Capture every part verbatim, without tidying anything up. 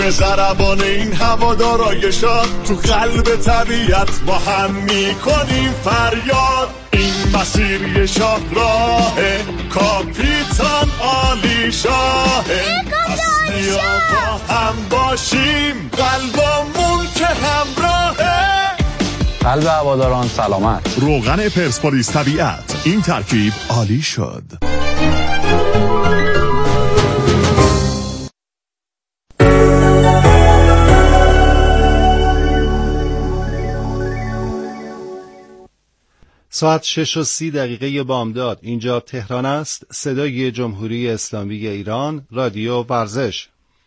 همه ضربان این هوادارای شاد تو قلب طبیعت با هم میکنیم فریاد. این مسیر یه شاهراهه، کاپیتان عالی شاهه، پس بیا با هم باشیم، قلبمون که همراهه. قلب هواداران سلامت. روغن پرسپولیس طبیعت، این ترکیب عالی شد. ساعت شش و سی دقیقه بامداد. اینجا تهران است. صدای جمهوری اسلامی ایران، رادیو ورزش.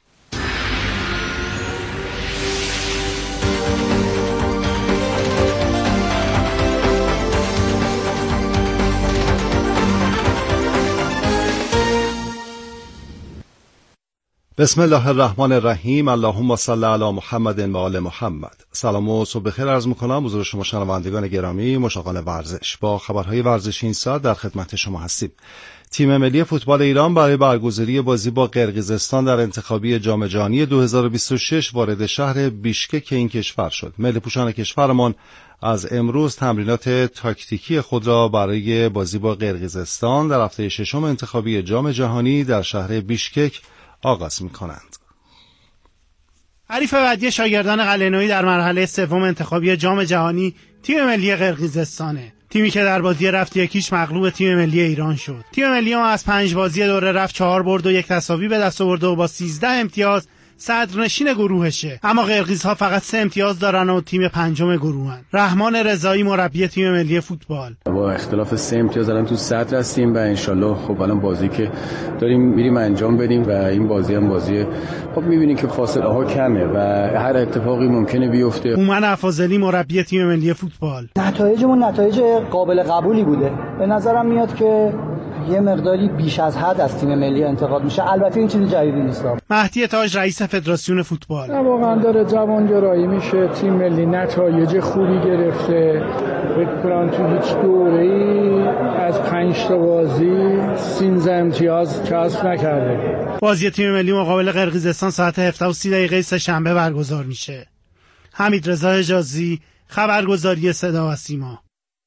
بسم الله الرحمن الرحیم. اللهم صل علی محمد و آل محمد. سلام و صبح بخیر عرض می‌کنم حضور شما شنوندگان گرامی، مشاغل ورزش. با خبرهای ورزشی این ساعت در خدمت شما هستیم. تیم ملی فوتبال ایران برای برگزاری بازی با قرقیزستان در انتخابی جام جهانی دو هزار و بیست و شش وارد شهر بیشکک این کشور شد. ملی پوشان کشورمان از امروز تمرینات تاکتیکی خود را برای بازی با قرقیزستان در هفته ششم انتخابی جام جهانی در شهر بیشکک آغاز می‌کنند. حریف بعدی شاگردان قلعه‌نویی در مرحله سوم انتخابی جام جهانی تیم ملی قرقیزستانه. تیمی که در بازی رفت یکیش مغلوب تیم ملی ایران شد. تیم ملی ما از پنج بازی دوره رفت چهار برد و یک تساوی به دست آورد و با سیزده امتیاز صدرنشین گروهشه. اما قرقیزها فقط سه امتیاز دارن و تیم پنجم گروهن. رحمان رضایی مربی تیم ملی فوتبال: با اختلاف سه امتیاز الان تو صدر هستیم و انشالله خب الان بازی که داریم میریم انجام بدیم و این بازی هم بازی خب میبینیم که فاصله ها کمه و هر اتفاقی ممکنه بیفته. هومن افاضلی مربی تیم ملی فوتبال: نتایجمون نتایج قابل قبولی بوده. به نظرم میاد که یه مقداری بیش از حد از تیم ملی انتقاد میشه. البته این چیز جدیدی نیست. مهدی تاج رئیس فدراسیون فوتبال: واقعا داره جوانگرایی میشه. تیم ملی نتایج خوبی گرفته. فکر کنم تو هیچ دوره‌ای از پنج تا بازی سیزده امتیاز کسب نکرده. بازی تیم ملی مقابل قرقیزستان ساعت هفده و سی دقیقه سه‌شنبه برگزار میشه. حمید رضا حجازی، خبرگزاری صدا و سیما.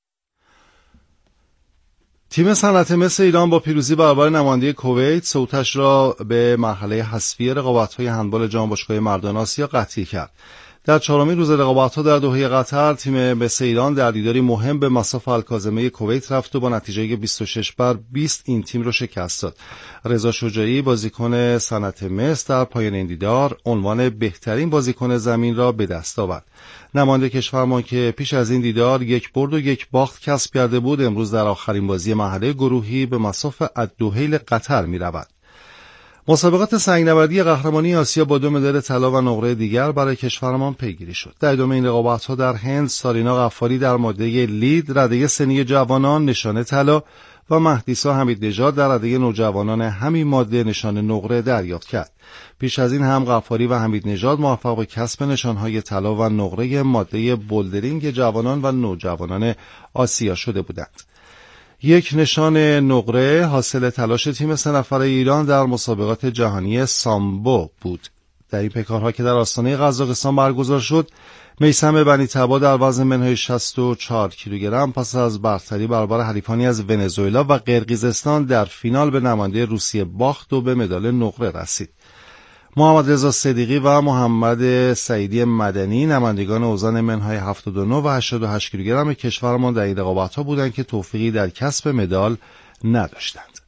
تیم صنعت مس ایران با پیروزی برابر نماینده کویت صعودش را به مرحله حذفی رقابت‌های هندبال جام باشگاه مردان آسیا قطعی کرد. در چهارمین روز رقابت‌ها در دوحه قطر تیم مس ایران در دیداری مهم به مصاف الکاظمه کویت رفت و با نتیجه بیست و شش بر بیست این تیم را شکست داد. رضا شجاعی بازیکن صنعت مس در پایان این دیدار عنوان بهترین بازیکن زمین را به دست آورد. نماینده کشورمان که پیش از این دیدار یک برد و یک باخت کسب کرده بود، امروز در آخرین بازی مرحله گروهی به مصاف الدوحیل قطر می‌رود. مسابقات سنگ‌نوردی قهرمانی آسیا با دو مدال طلا و نقره دیگر برای کشورمان پیگیری شد. در ادامه این رقابت‌ها در هند سارینا غفاری در ماده لید رده سنی جوانان نشانه طلا و مهدیسا حمیدنژاد در رده نوجوانان همین ماده نشانه نقره دریافت کرد. پیش از این هم غفاری و حمیدنژاد موفق به کسب نشانهای طلا و نقره ماده بولدرینگ جوانان و نوجوانان آسیا شده بودند. یک نشان نقره حاصل تلاش تیم سه نفره ایران در مسابقات جهانی سامبو بود. در این پیکارها که در آستانه قزاقستان برگزار شد، میثم بنی تبا در وزن منهای شصت و چهار کیلوگرم پس از برتری برابر حریفانی از ونزوئلا و قرقیزستان در فینال به نماینده روسیه باخت و به مدال نقره رسید. محمد رضا صدیقی و محمد سعیدی مدنی نمایندگان اوزان منهای هفتاد و نه و هشتاد و هشت کیلوگرم کشورمان در این رقابت‌ها بودند که توفیقی در کسب مدال نداشتند.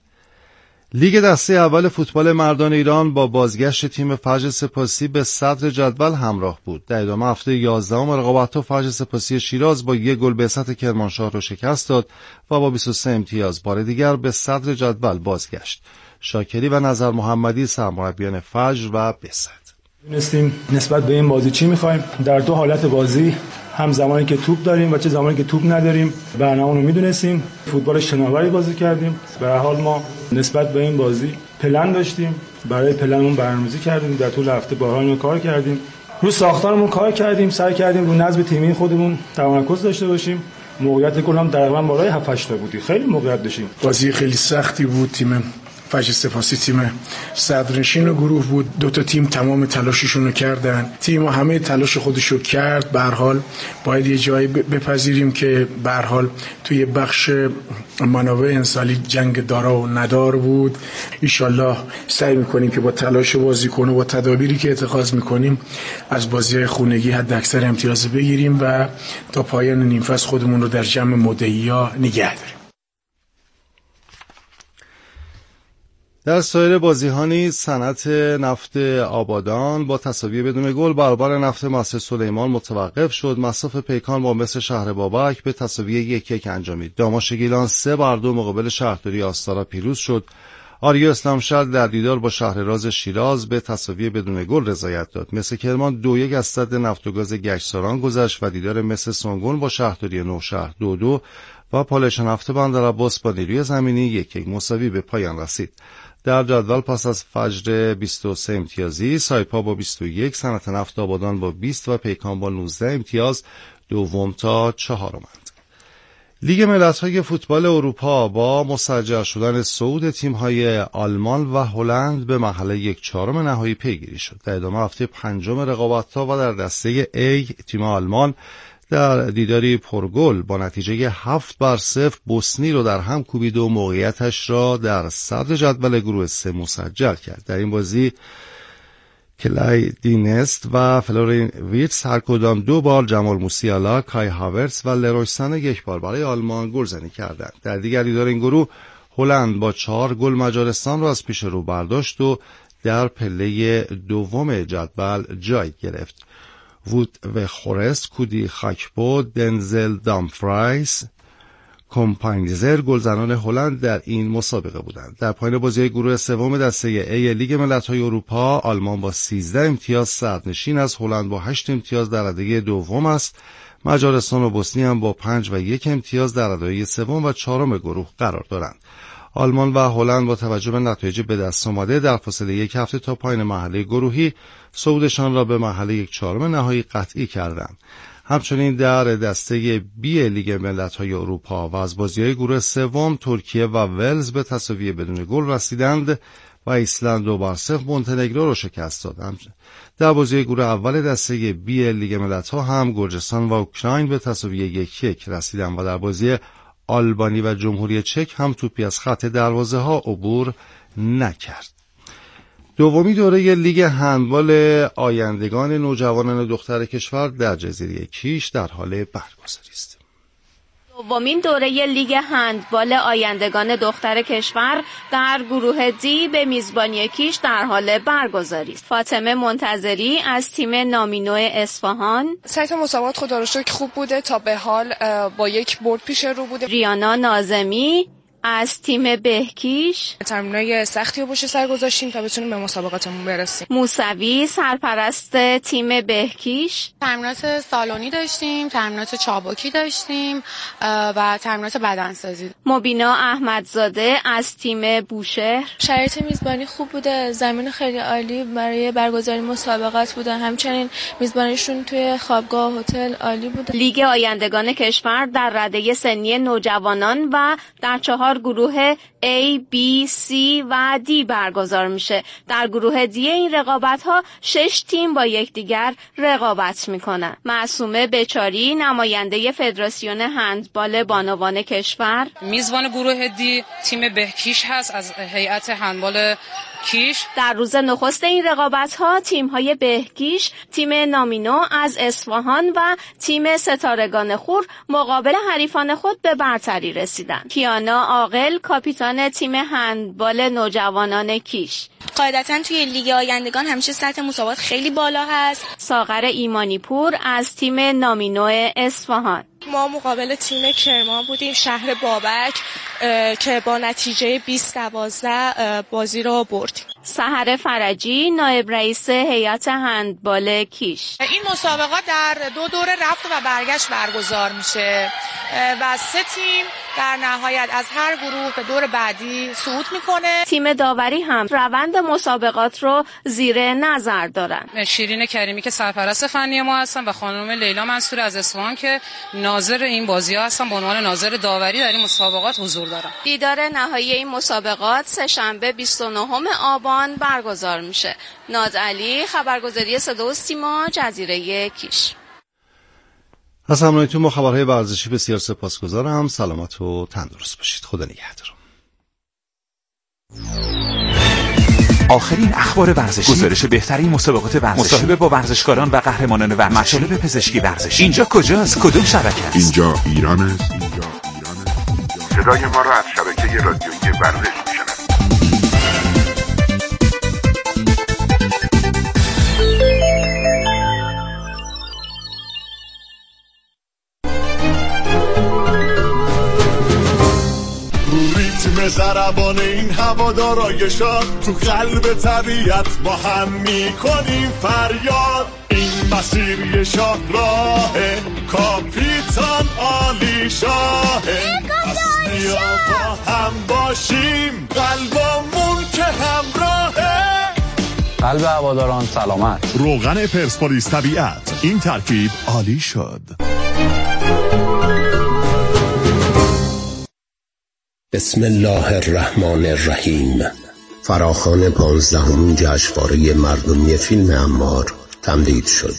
لیگ دسته اول فوتبال مردان ایران با بازگشت تیم فجر سپاسی به صدر جدول همراه بود. در ادامه هفته یازدهم رقابت‌ها فجر سپاسی شیراز با یک گل به سطح کرمانشاه را شکست داد و با بیست و سه امتیاز بار دیگر به صدر جدول بازگشت. شاکری و نظر محمدی سرمربیان فجر و بسط: دونستیم نسبت به این بازی چی می‌خوایم. در دو حالت بازی، هم زمانی که توپ داریم و چه زمانی که توپ نداریم، برنامه‌مون رو می‌دونستیم. فوتبال شناوری بازی کردیم. به هر حال ما نسبت به این بازی پلن داشتیم. برای پلنمون برنامه‌ریزی کردیم. در طول هفته بارها کار کردیم. رو ساختارمون کار کردیم. سعی کردیم رو نظم تیمی خودمون تمرکز داشته باشیم. موقعیت گل هم تقریبا بالای هفت هشت تا بودی. خیلی موقعیت داشتیم. بازی خیلی سختی بود. تیم فجر سپاسی تیم صدرنشین گروه بود. دو تا تیم تمام تلاششون رو کردن، تیم همه تلاش خودش رو کرد. به هر حال باید یه جایی بپذیریم که به هر حال توی بخش منابع انسانی جنگ دارا و ندار بود. انشالله سعی میکنیم که با تلاش بازیکن و با تدابیری که اتخاذ میکنیم از بازی‌های خونگی حد اکثر امتیاز بگیریم و تا پایان نیم فصل خودمون رو در جمع مدعیا نگه داریم. در سایر بازی‌ها نیز صنعت نفت آبادان با تساوی بدون گل برابر نفت مصر سلیمان متوقف شد. مصرف پیکان با مصر شهر بابک به تساوی یک یک انجامید. داماش گیلان سه بر دو مقابل شهرداری آستارا پیروز شد. آریا اسلامشهر در دیدار با شهرراز شیراز به تساوی بدون گل رضایت داد. مس کرمان دو یک از سد نفت و گاز گشتساران گذشت و دیدار مس سانگون با شهرداری نوشهر دو دو و پالایش نفت بندرعباس با نیروی زمینی یک یک مساوی به پایان رسید. در جدول پس از فجر بیست و سه امتیازی، سایپا با بیست و یک، صنعت نفت آبادان با بیست و پیکان با نوزده امتیاز دوم تا چهارمند. لیگ ملت‌های فوتبال اروپا با مسجل شدن صعود تیم‌های آلمان و هلند به مرحله یک چهارم نهایی پیگیری شد. در ادامه هفته پنجم رقابت‌ها و در دسته A تیم آلمان در دیداری پرگل با نتیجه هفت بر صفر بوسنی رو در هم کوبید و موقعیتش را در صدر جدول گروه سه مسجل کرد. در این بازی کلای دینست و فلورین ویتس هر کدام دو بار، جمال موسیالا، کای هاورتس و لروی سانه یک بار برای آلمان گلزنی کردند. در دیگر دیدار این گروه هلند با چهار گل مجارستان را از پیش رو برداشت و در پله دوم جدول جای گرفت. وود و خورست، کودی خاکپو، دنزل دامفرایس، کمپانیزر گلزنان هلند در این مسابقه بودند. در پایان بازی گروه سوم دسته ای لیگ ملت‌های اروپا، آلمان با سیزده امتیاز صدرنشین از هلند با هشت امتیاز در رده دوم است. مجارستان و بوسنی هم با پنج و یک امتیاز در رده سوم و چهارم گروه قرار دارند. آلمان و هلند با توجه به نتایج به دست آمده در فاصله یک هفته تا پایان مرحله گروهی صعودشان را به مرحله یک چهارم نهایی قطعی کردند. همچنین در دسته بی لیگ ملت‌های اروپا و از بازی‌های گروه سوم ترکیه و ولز به تساوی بدون گل رسیدند و ایسلند دو بر صفر مونتنگرو را شکست دادند. در بازی گروه اول دسته بی لیگ ملت‌ها هم گرجستان و اوکراین به تساوی یک یک رسیدند و در بازی آلبانی و جمهوری چک هم توپی از خط دروازه ها عبور نکرد. دومی دوره لیگ هندبال آیندگان نوجوانان دختر کشور در جزیره کیش در حال برگزاری است. دومین دوره لیگ هندبال آیندگان دختر کشور در گروه دی به میزبانی کیش در حال برگزاری است. فاطمه منتظری از تیم نامینو اصفهان. سایت مسابقات خدا رو شکر خوب بوده، تا به حال با یک برد پیش رو بوده. ریانا ناظمی از تیم بهکیش. تمرینای سختی رو پشت سر گذاشتیم تا بتونیم به مسابقاتمون برسیم. موسوی سرپرست تیم بهکیش. تمرینات سالونی داشتیم، تمرینات چابکی داشتیم و تمرینات بدنسازی. مبینا احمدزاده از تیم بوشهر. شرایط میزبانی خوب بوده، زمین خیلی عالی برای برگزاری مسابقات بوده، همچنین میزبانیشون توی خوابگاه هتل عالی بوده. لیگ آیندگان کشور در رده سنی نوجوانان و در چهار گروه A, B, C و D برگزار میشه. در گروه D این رقابت ها شش تیم با یکدیگر رقابت میکنن. معصومه بچاری نماینده فدراسیون هندبال بانوان کشور. میزبان گروه D تیم بهکیش هست از هیئت هندبال کیش. در روز نخست این رقابت ها تیم های بهکیش، تیم نامینو از اصفهان و تیم ستارگان خور مقابل حریفان خود به برتری رسیدند. کیانا عاقل کاپیتان تیم هندبال نوجوانان کیش. قاعدتاً توی لیگ آیندگان همیشه سطح مسابقات خیلی بالا هست. ساغر ایمانی پور از تیم نامینو اصفهان. ما مقابل تیم کرمان بودیم، شهر بابک، که با نتیجه بیست دوازده بازی را بردیم. سحر فرجی نایب رئیس هیئت هندبال کیش. این مسابقات در دو دوره رفت و برگشت برگزار میشه و سه تیم در نهایت از هر گروه به دور بعدی صعود میکنه. تیم داوری هم روند مسابقات رو زیر نظر دارن. شیرین کریمی که سرپرست فنی ما هستن و خانم لیلا منصور از اصفهان که ناظر این بازی‌ها هستن، به عنوان ناظر داوری در این مسابقات حضور دارن. دیدار نهایی این مسابقات سه‌شنبه بیست و نهم آبان برگزار میشه. ناز علی، خبرگزاری صدا و سیما، جزیره کیش. از همراهیتون با خبرهای ورزشی بسیار سپاسگزارم. سلامت و تندرست باشید. خدا نگهدار. آخرین اخبار ورزشی، گزارش بهترین مسابقات ورزشی، مصاحبه با ورزشکاران و قهرمانان ورزشی، مطالب پزشکی ورزشی. اینجا کجاست؟ کدوم شبکه است؟ اینجا ایران است. اینجا ایران است. صدای ما را از شبکه رادیویی ورزش میشنوید. ریتم ضربان این هوادارای شاد تو قلب طبیعت با هم میکنیم فریاد. این مسیر یه شاهراه کاپیتان عالی شاهه. پس بیا با هم باشیم قلبمون که همراهه. قلب هواداران سلامت. روغن پرسپولیس طبیعت، این ترکیب عالی شد. بسم الله الرحمن الرحیم. فراخوان پانزدهمین جشنواره مردمی فیلم عمار تمدید شد.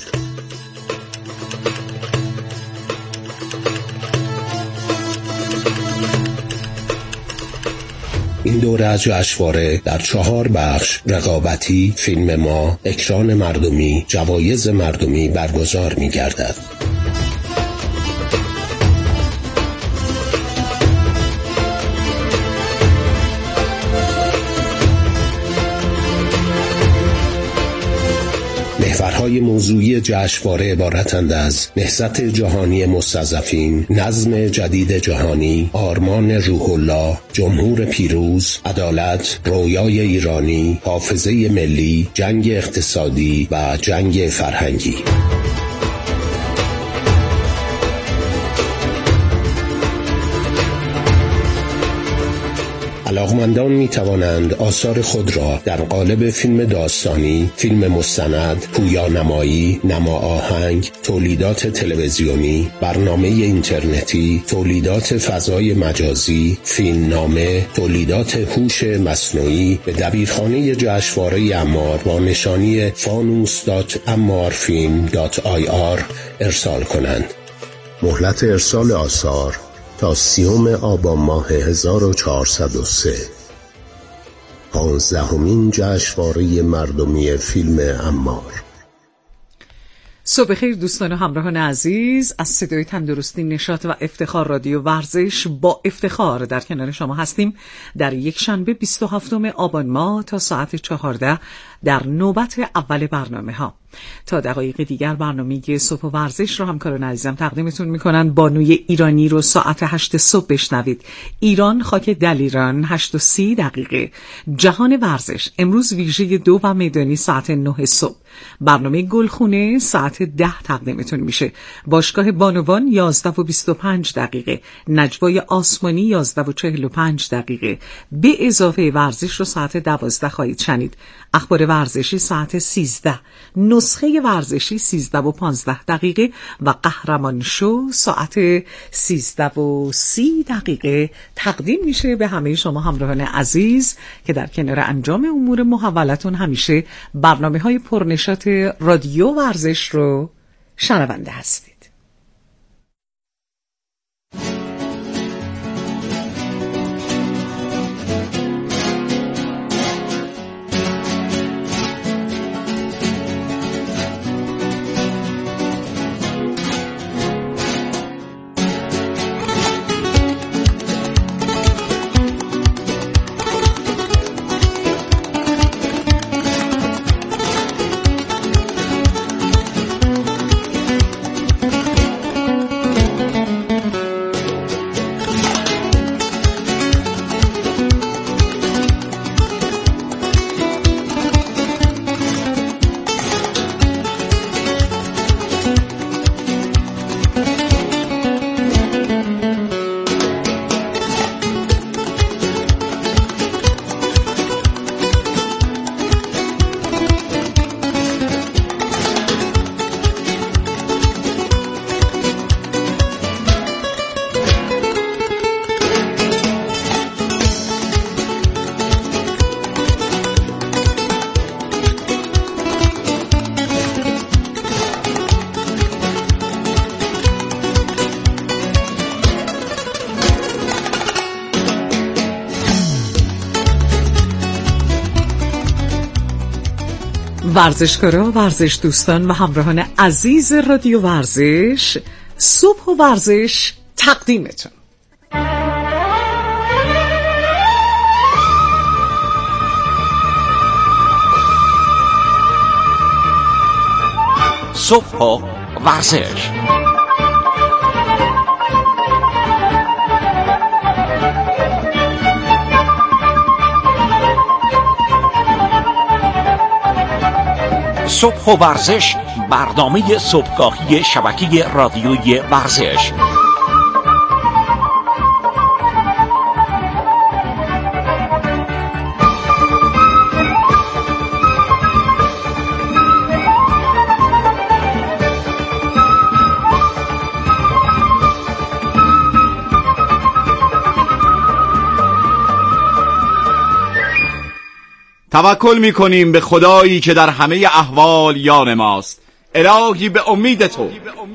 این دوره از جشنواره در چهار بخش رقابتی، فیلم ما، اکران مردمی، جوایز مردمی برگزار می گردد. محورهای موضوعی جشنواره عبارتند از نهضت جهانی مستضعفین، نظم جدید جهانی، آرمان روح الله، جمهور پیروز، عدالت، رویای ایرانی، حافظه ملی، جنگ اقتصادی و جنگ فرهنگی. علاقمندان می توانند آثار خود را در قالب فیلم داستانی، فیلم مستند، پویانمایی، نما آهنگ، تولیدات تلویزیونی، برنامه اینترنتی، تولیدات فضای مجازی، فیلمنامه، تولیدات هوش مصنوعی به دبیرخانه جشنواره عمار با نشانی فانوس دات عمار فیلم دات آی آر ارسال کنند. مهلت ارسال آثار تا سیوم آبان ماه هزار و چهارصد و سه. پانزدهمین جشنواره مردمی فیلم عمار. صبح خیر دوستان و همراهان عزیز، از صدای تندرستی، نشاط و افتخار رادیو ورزش با افتخار در کنار شما هستیم در یک شنبه بیست و هفتم آبان ماه تا ساعت چهارده در نوبت اول برنامه ها. تا دقایق دیگر برنامه صبح ورزش رو همکاران عزیزم تقدیمتون میکنن. بانوی ایرانی رو ساعت هشت صبح بشنوید. ایران خاک دلیران، هشت و سی دقیقه. جهان ورزش امروز ویژه دو و میدانی ساعت نه صبح. برنامه گلخونه ساعت ده تقدیمتون میشه. باشگاه بانوان یازده و بیست و پنج دقیقه. نجوای آسمانی یازده و چهل و پنج دقیقه. به اضافه ورزش رو ساعت دوازده خواهید شنید. اخبار ورزشی ساعت سیزده. نسخه ورزشی سیزده و پانزده دقیقه و قهرمان شو ساعت سیزده و سی دقیقه تقدیم میشه به همه شما همراهان عزیز که در کنار انجام امور محولتون همیشه برنامه های پرنشاط رادیو ورزش رو شنونده هستید. ورزشکارا، ورزش دوستان و همراهان عزیز رادیو ورزش، صبح و ورزش تقدیمتون. صبح و ورزش. صبح و ورزش، برنامه صبحگاهی شبکه رادیویی ورزش. توکل می‌کنیم به خدایی که در همه احوال یار ماست. الهی به امید تو.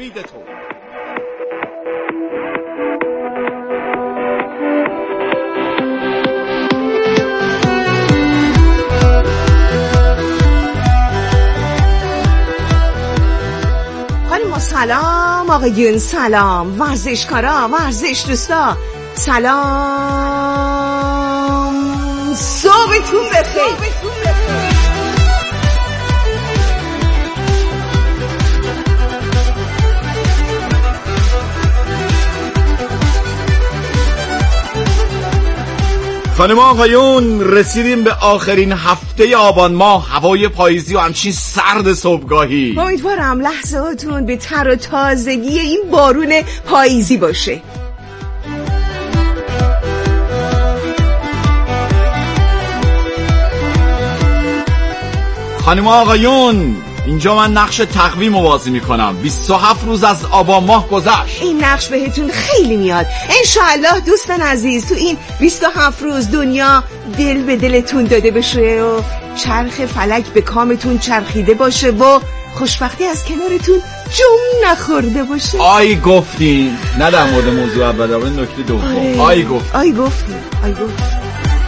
خانم سلام، آقایون سلام، ورزشکارا، ورزش دوستا سلام، صبحتون بخیر. خانم آقایون، رسیدیم به آخرین هفته آبان ماه. هوای پاییزی و همچین سرد صبحگاهی. امیدوارم لحظاتون به تر و تازگی این بارون پاییزی باشه. خانم آقایون، اینجا من نقش تقویم رو بازی میکنم. بیست و هفت روز از آبان ماه گذشت. این نقش بهتون خیلی میاد. انشاءالله دوستان عزیز، تو این بیست و هفت روز دنیا دل به دلتون داده بشه و چرخ فلک به کامتون چرخیده باشه و خوشبختی از کنارتون جم نخورده باشه. آی گفتین، نه در مورد موضوع اول، در مورد نکته دوم. آی گفت آی گفتین آی گفت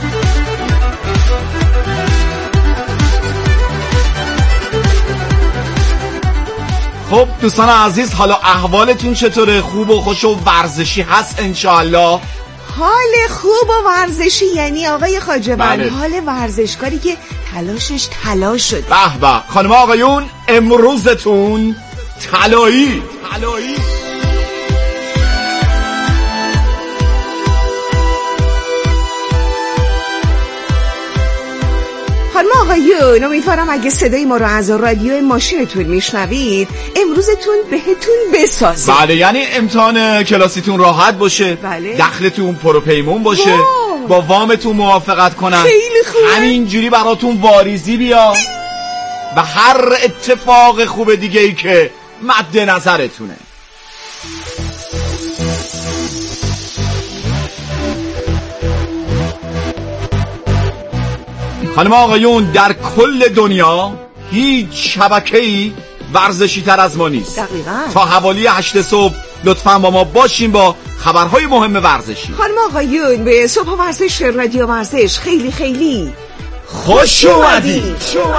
خب دوستان عزیز، حالا احوالتون چطوره؟ خوب و خوش و ورزشی هست انشاءالله؟ حال خوب و ورزشی یعنی آقای خواجه‌بند، بله. حال ورزشکاری که تلاشش تلاش شده. به به. خانم آقایون، امروزتون طلایی طلایی. خانم آقایون، امیدوارم اگه صدای ما رو از رادیو ماشینتون میشنوید امروزتون بهتون بسازه. بله، یعنی امتحان کلاسیتون راحت باشه. بله. دخلتون پروپیمون باشه. واو. با وامتون موافقت کنن. خیلی خوبه. همینجوری براتون واریزی بیا و هر اتفاق خوب دیگه ای که مد نظرتونه. خانم آقایون، در کل دنیا هیچ شبکه‌ای ورزشی تر از ما نیست. دقیقاً. تا حوالی هشت صبح لطفاً با ما باشین با خبرهای مهم ورزشی. خانم آقایون، به صبح ورزش رادیو ورزش خیلی خیلی خوش اومدید.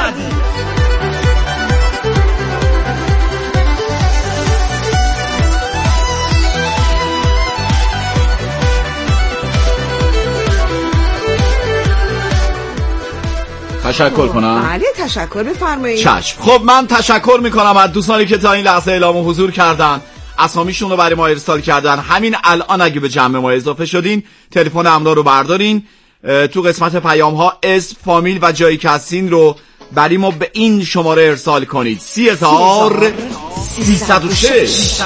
تشکر کنم؟ بله تشکر، بفرمایید. چشم. خب من تشکر میکنم از دوستانی که تا این لحظه اعلام حضور کردن، اسامیشون رو برای ما ارسال کردن. همین الان اگه به جمع ما اضافه شدین تلفن امرا رو بردارین، تو قسمت پیام ها اسم، فامیل و جایی که هستین رو برای ما به این شماره ارسال کنید: سی هزار سیصد و شش.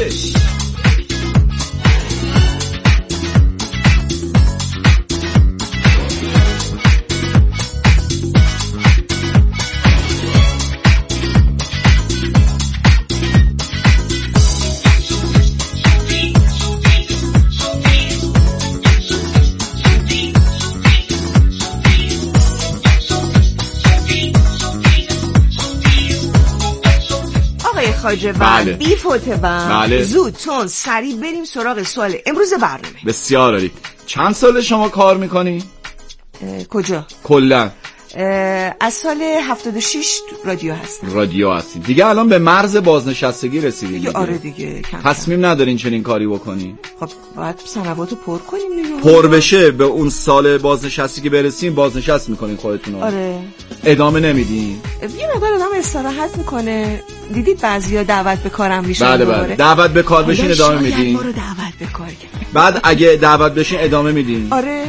خواجه‌بند، بله. بی فوته بله. زود تون سریع بریم سراغ سوال امروز برنامه. بسیار عالی. چند سال شما کار میکنی؟ کجا؟ کلا از سال هفتاد و شش رادیو هستم. رادیو هستین دیگه. الان به مرز بازنشستگی رسیدین دیگه. آره دیگه. تصمیم ندارین چنین کاری بکنین؟ خب باید سنواتو پر کنیم دیگه. پر بشه به اون سال بازنشستگی برسین، بازنشست میکنین خودتون رو. آره. ادامه نمیدین؟ یه مقدار آدم استراحت میکنه. دیدید بعضیا دعوت به کارم میشن. بله بله. دعوت به کار بشین ادامه میدین؟ ما رو دعوت به کار کرد. بعد اگه دعوت بشین ادامه میدین؟ آره.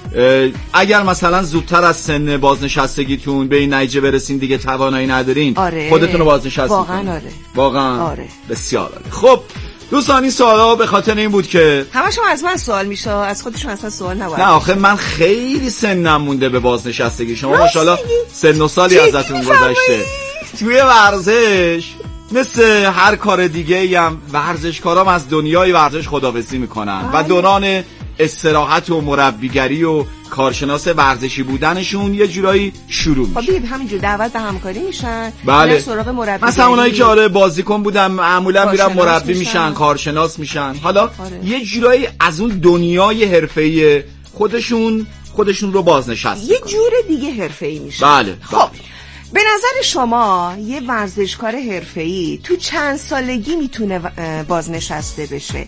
اگر مثلا زودتر از سن بازنشستگیتون به این نتیجه برسین دیگه توانایی ندارین، آره. خودتون رو بازنشست واقعا میکنین؟ آره. واقعا آره. بسیار عالی. خب دوستان این سوالا به خاطر این بود که همشون از من سوال میشه، از خودشون اصلا سوال نباید. نه آخه من خیلی سنم مونده به بازنشستگی. شما ماشاءالله سن و سالی ازتون گذشته. توی ورزش مثل هر کار دیگه ای هم ورزشکارام از دنیای ورزش خداحافظی میکنن و دوران استراحت و مربیگری و کارشناس ورزشی بودنشون یه جورایی شروع میشه. خب ببین همینجور دعوت به همکاری میشن. بله. سراغ مربی. مثلا اونایی که آره بازیکن بودن معمولا میرن مربی میشن. میشن، کارشناس میشن. حالا آره. یه جورایی از اون دنیای حرفه‌ای خودشون خودشون رو بازنشست یه جور دیگه حرفه‌ای میشن. بله. خب به نظر شما یه ورزشکار حرفه‌ای تو چند سالگی میتونه بازنشسته بشه؟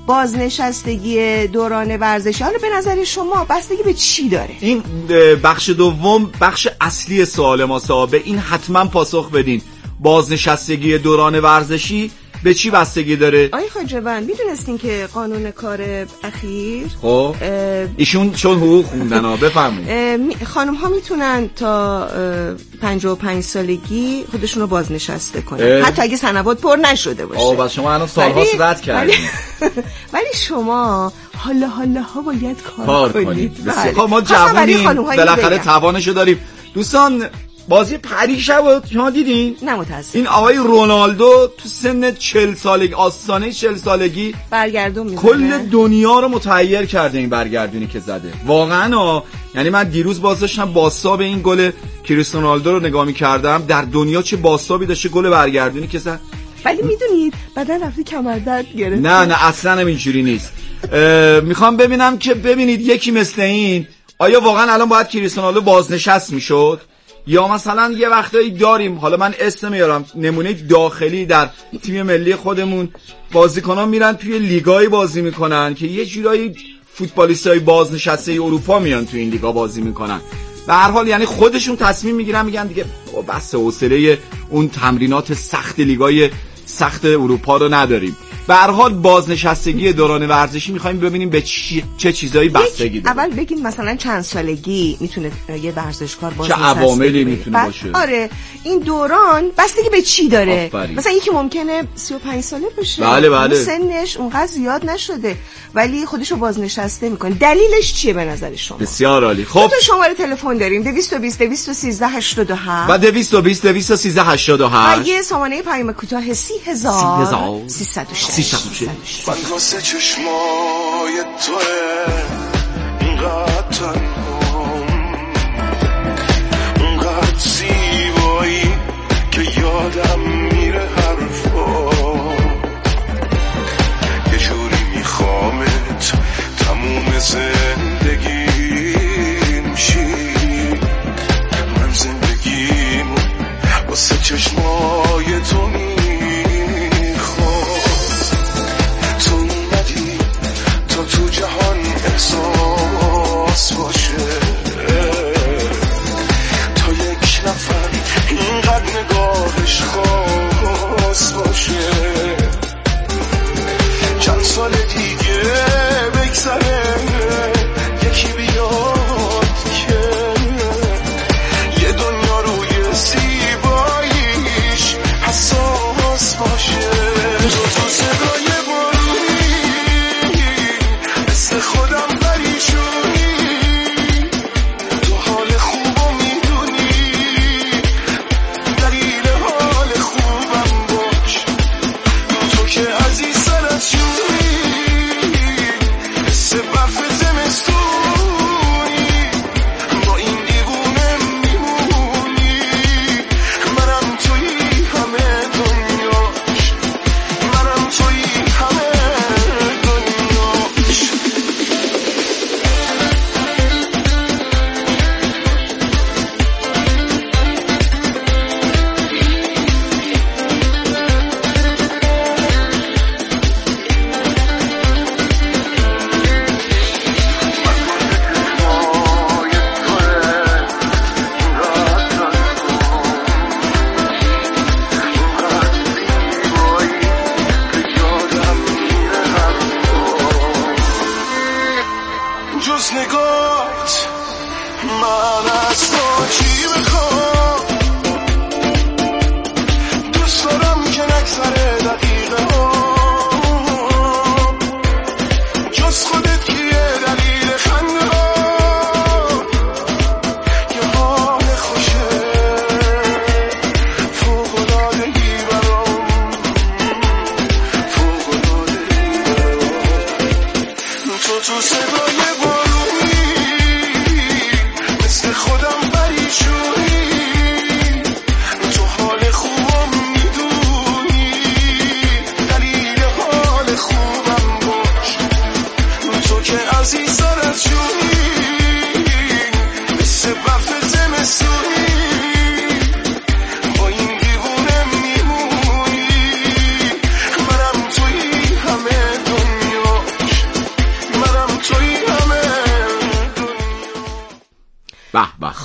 بازنشستگی دوران ورزشی حالا به نظر شما بستگی به چی داره؟ این بخش دوم بخش اصلی سوال ما صاحب، این حتما پاسخ بدین. بازنشستگی دوران ورزشی به چی بستگی داره؟ آقای خواجه‌بند میدونستین که قانون کار اخیر خب ایشون چون حقوق خوندن ها بفرمایید خانم ها میتونن تا پنجاه و پنج سالگی خودشون رو بازنشسته کنن حتی اگه سنوات پر نشده باشه. آه بس شما الان سال‌هاست رد کردید. ولی, ولی شما حالا حالا ها باید کار, کار کنید, کنید. خب ما جوونیم بالاخره توانشو داریم. دوستان بازی پریشب شما دیدین؟ نه متاسفم. این آقای رونالدو تو سن چهل سالگی آستانه چهل سالگی برگردون میزنه. کل دنیا رو متحیر کرده این برگردونی که زده. واقعا ها. یعنی من دیروز باز داشتم بازتاب این گل کریستیانو رونالدو رو نگاه می‌کردم، در دنیا چه بازتابی داشته گل برگردونی که زد. ولی میدونید بعدن رفتی کمردرد گرفت. نه نه اصلا اینجوری نیست. میخوام ببینم که ببینید یکی مثل این آیا واقعا الان باید کریستیانو رونالدو بازنشست میشد؟ یا مثلا یه وقتایی داریم، حالا من اسم میارم، نمونه داخلی در تیم ملی خودمون بازیکنان میرن توی لیگای بازی میکنن که یه جورایی فوتبالیستای بازنشسته اروپا میان توی این لیگا بازی میکنن. به هر حال یعنی خودشون تصمیم میگیرن میگن دیگه بس حوصله اون تمرینات سخت لیگای سخت اروپا رو نداریم. به هر حال بازنشستگی دوران ورزشی می‌خوایم ببینیم به چی... چه چیزایی بستگی داره. اول بگین مثلا چند سالگی میتونه یه ورزشکار بازنشسته چه عواملی میتونه باشه. آره این دوران بستگی به چی داره؟ آفرین. مثلا یکی ممکنه سی و پنج ساله باشه، بله بله. سنش اونقدر زیاد نشده ولی خودشو بازنشسته میکنه. دلیلش چیه به نظر شما؟ بسیار عالی. خب تو شماره تلفن داریم دویست و بیست دویست و سیزده هشتاد و هفت و دویست و بیست دویست و سیزده هشتاد و هشت و یه سامانه پیام کوتاه سی هزار سیصد و شش. من واسه چشمای توه اونقدر تنهام، اونقدر زیبایی که یادم میره حرفا، یه جوری میخوامت تموم زندگیم شی. من زندگیمو واسه چشمای تو میخوام، تو جهان احساس باشه تا یک نفر اینقدر نگاهش خاص باشه. چند سال دیگه بگذره یکی بیاد که یه دنیا روی زیباییش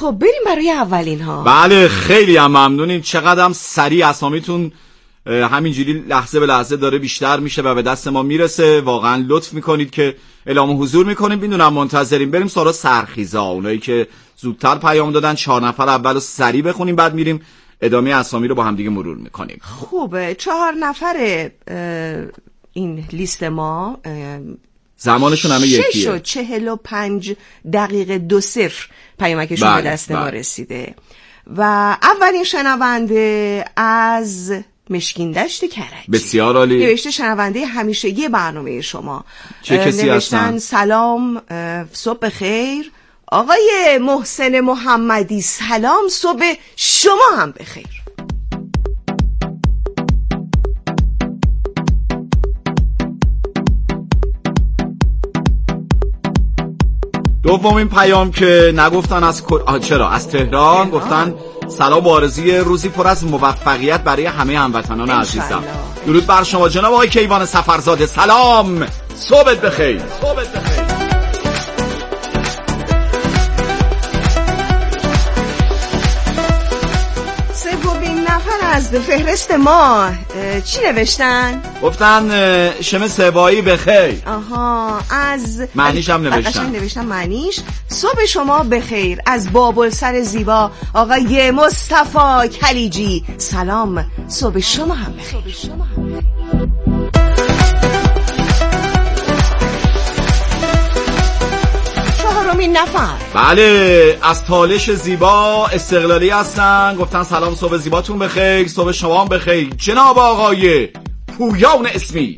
خب بریم برای اولین ها. بله خیلی هم ممنونیم. چقدر هم سریع اسامیتون همینجوری لحظه به لحظه داره بیشتر میشه و به دست ما میرسه. واقعا لطف میکنید که اعلام حضور میکنیم. میدونم منتظریم. بریم سراغ سرخیزا، اونایی که زودتر پیام دادن. چهار نفر اولو سریع بخونیم، بعد میریم ادامه اسامی رو با هم دیگه مرور میکنیم. خوبه. چهار نفر این لیست ما زمانشون همه یکیه. شش و چهل و پنج دقیقه دو صفر پیامکشون به دست ما رسیده و اولین شنونده از مشکین دشت کرج. بسیار عالی. نوشته شنونده همیشگی برنامه شما. چه کسی هستن؟ سلام، صبح خیر. آقای محسن محمدی سلام، صبح شما هم بخیر. دومین پیام که نگفتن از آه چرا از تهران گفتن سلام و آرزوی روزی پر از موفقیت برای همه هموطنان عزیزم. درود بر شما جناب آقای کیوان سفرزاده. سلام، صبحت بخیر. صبحت بخیر. سومین نفر از فهرست ما چی نوشتن؟ گفتن شم سوایی بخیر. آها، از معنیش هم نوشتن. نوشتن معنیش صبح شما بخیر از بابلسر زیبا آقای مصطفی کلیجی. سلام، صبح شما هم بخیر. چهارمین نفر بله از تالش زیبا استقلالی هستن. گفتن سلام، صبح زیباتون بخیر، صبح شما هم بخیر جناب آقای پویان اسمی.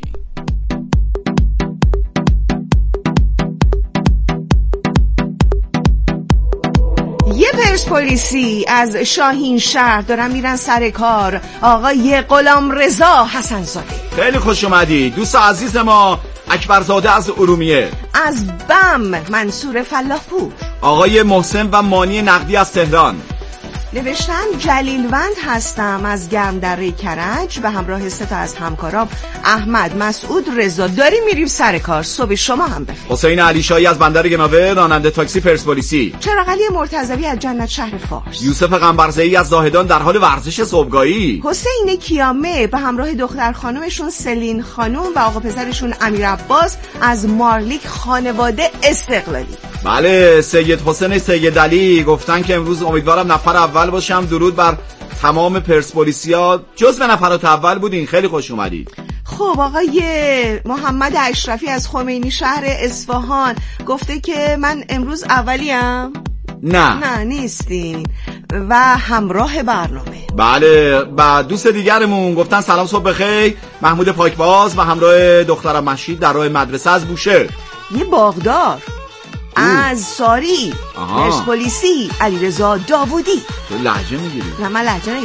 یه پرسپولیسی از شاهین شهر دارن میرن سر کار، آقای غلامرضا حسن زاده. خیلی خوش اومدی دوست عزیز ما اکبرزاده از ارومیه. از بم منصور فلاحپور. آقای محسن و مانی نقدی از تهران نوشتن جلیلوند هستم از گرمدره کرج به همراه سه تا از همکارام احمد، مسعود، رضا. داریم میریم سر کار، صبح شما هم بخیر. حسین علیشایی از بندر گناوه راننده تاکسی پرسپولیسی. چراغ علی مرتضوی از جنت شهر فارس. یوسف قنبرزئی از زاهدان در حال ورزش صبحگاهی. حسین کیامه به همراه دختر خانومشون سلین خانوم و آقا پسرشون امیر عباس از مارلیک خانواده استقلالی. بله سید حسین سید علی گفتن که امروز امیدوارم نفر اول باشم. درود بر تمام پرسپولیسیا، جزو نفرات اول بودین. خیلی خوش اومدید. خب آقای محمد اشرفی از خمینی شهر اصفهان گفته که من امروز اولیم. نه نه نیستین و همراه برنامه. بله بعد دوست دیگرمون گفتن سلام، صبح بخیر، محمود پاکباز و همراه دخترم مشید در راه مدرسه از بوشهر. یه باغدار از ساری پرسپولیسی علیرضا داوودی. تو لهجه میگیری؟ نه من لهجه